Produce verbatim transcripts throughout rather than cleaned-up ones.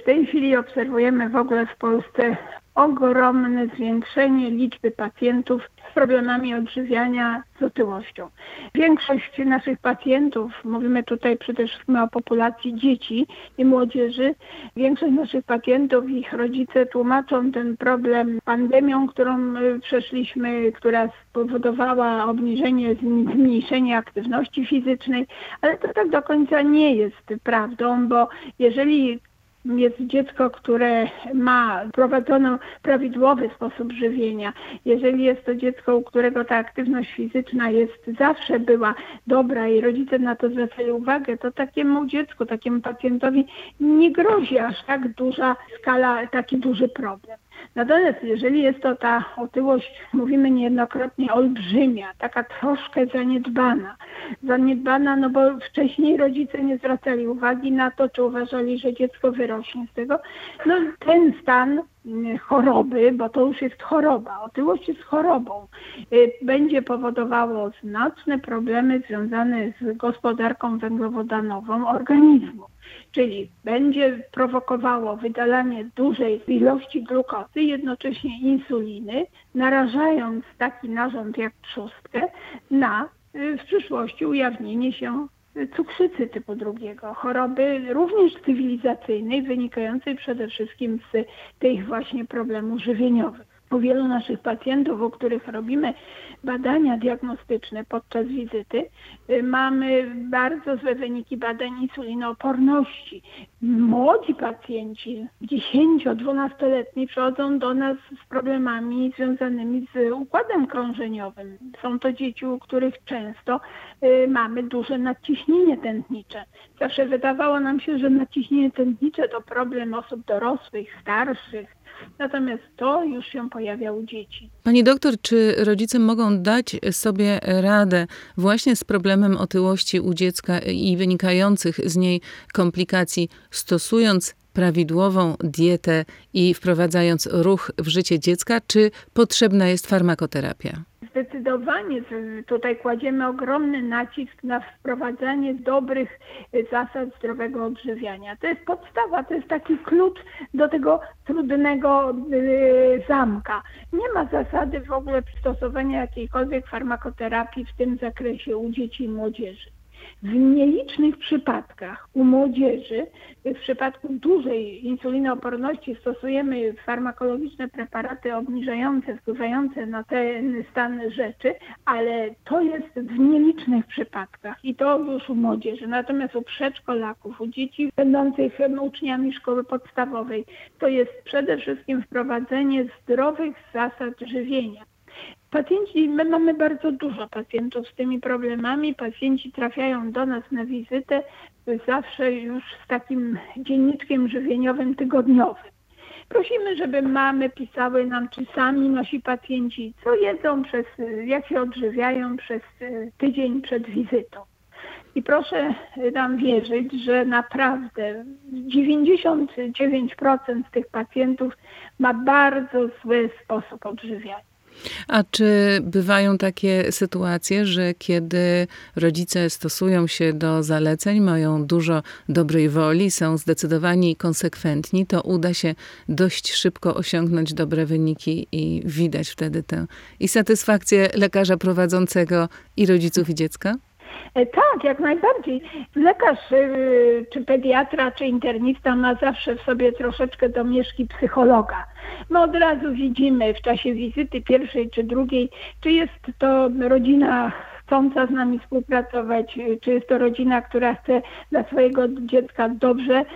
tej chwili obserwujemy w ogóle w Polsce ogromne zwiększenie liczby pacjentów z problemami odżywiania z otyłością. Większość naszych pacjentów, mówimy tutaj przede wszystkim o populacji dzieci i młodzieży, większość naszych pacjentów, ich rodzice tłumaczą ten problem pandemią, którą przeszliśmy, która spowodowała obniżenie, zmniejszenie aktywności fizycznej, ale to tak do końca nie jest prawdą, bo jeżeli jest dziecko, które ma prowadzony prawidłowy sposób żywienia, jeżeli jest to dziecko, u którego ta aktywność fizyczna jest zawsze była dobra i rodzice na to zwracali uwagę, to takiemu dziecku, takiemu pacjentowi nie grozi aż tak duża skala, taki duży problem. Natomiast jeżeli jest to ta otyłość, mówimy niejednokrotnie olbrzymia, taka troszkę zaniedbana, zaniedbana, no bo wcześniej rodzice nie zwracali uwagi na to, czy uważali, że dziecko wyrośnie z tego, no ten stan choroby, bo to już jest choroba, otyłość jest chorobą, będzie powodowało znaczne problemy związane z gospodarką węglowodanową organizmu. Czyli będzie prowokowało wydalanie dużej ilości glukozy, jednocześnie insuliny, narażając taki narząd jak trzustkę na w przyszłości ujawnienie się cukrzycy typu drugiego, choroby również cywilizacyjnej, wynikającej przede wszystkim z tych właśnie problemów żywieniowych. U wielu naszych pacjentów, u których robimy badania diagnostyczne podczas wizyty, mamy bardzo złe wyniki badań insulinooporności. Młodzi pacjenci, dziesięcio-dwunastoletni, przychodzą do nas z problemami związanymi z układem krążeniowym. Są to dzieci, u których często mamy duże nadciśnienie tętnicze. Zawsze wydawało nam się, że nadciśnienie tętnicze to problem osób dorosłych, starszych. Natomiast to już się pojawia u dzieci. Pani doktor, czy rodzice mogą dać sobie radę właśnie z problemem otyłości u dziecka i wynikających z niej komplikacji, stosując prawidłową dietę i wprowadzając ruch w życie dziecka, czy potrzebna jest farmakoterapia? Zdecydowanie tutaj kładziemy ogromny nacisk na wprowadzanie dobrych zasad zdrowego odżywiania. To jest podstawa, to jest taki klucz do tego trudnego zamka. Nie ma zasady w ogóle stosowania jakiejkolwiek farmakoterapii w tym zakresie u dzieci i młodzieży. W nielicznych przypadkach u młodzieży, w przypadku dużej insulinooporności stosujemy farmakologiczne preparaty obniżające, wpływające na ten stan rzeczy, ale to jest w nielicznych przypadkach i to już u młodzieży. Natomiast u przedszkolaków, u dzieci będących uczniami szkoły podstawowej, to jest przede wszystkim wprowadzenie zdrowych zasad żywienia. Pacjenci, my mamy bardzo dużo pacjentów z tymi problemami. Pacjenci trafiają do nas na wizytę zawsze już z takim dzienniczkiem żywieniowym tygodniowym. Prosimy, żeby mamy pisały nam, czy sami nasi pacjenci, co jedzą, przez, jak się odżywiają przez tydzień przed wizytą. I proszę nam wierzyć, że naprawdę dziewięćdziesiąt dziewięć procent z tych pacjentów ma bardzo zły sposób odżywiania. A czy bywają takie sytuacje, że kiedy rodzice stosują się do zaleceń, mają dużo dobrej woli, są zdecydowani i konsekwentni, to uda się dość szybko osiągnąć dobre wyniki i widać wtedy tę i satysfakcję lekarza prowadzącego, i rodziców, i dziecka? Tak, jak najbardziej. Lekarz, czy pediatra, czy internista ma zawsze w sobie troszeczkę domieszki psychologa. My od razu widzimy w czasie wizyty pierwszej czy drugiej, czy jest to rodzina chcąca z nami współpracować, czy jest to rodzina, która chce dla swojego dziecka dobrze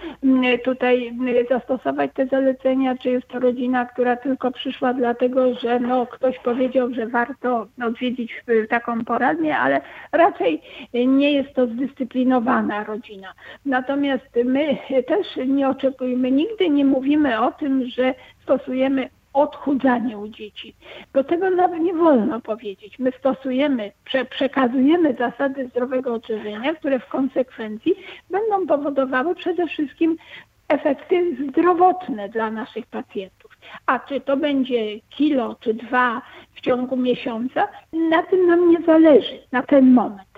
tutaj zastosować te zalecenia, czy jest to rodzina, która tylko przyszła dlatego, że no, ktoś powiedział, że warto odwiedzić taką poradnię, ale raczej nie jest to zdyscyplinowana rodzina. Natomiast my też nie oczekujemy, nigdy nie mówimy o tym, że stosujemy odchudzanie u dzieci, bo tego nawet nie wolno powiedzieć. My stosujemy, prze, przekazujemy zasady zdrowego odżywiania, które w konsekwencji będą powodowały przede wszystkim efekty zdrowotne dla naszych pacjentów. A czy to będzie kilo czy dwa w ciągu miesiąca, na tym nam nie zależy na ten moment.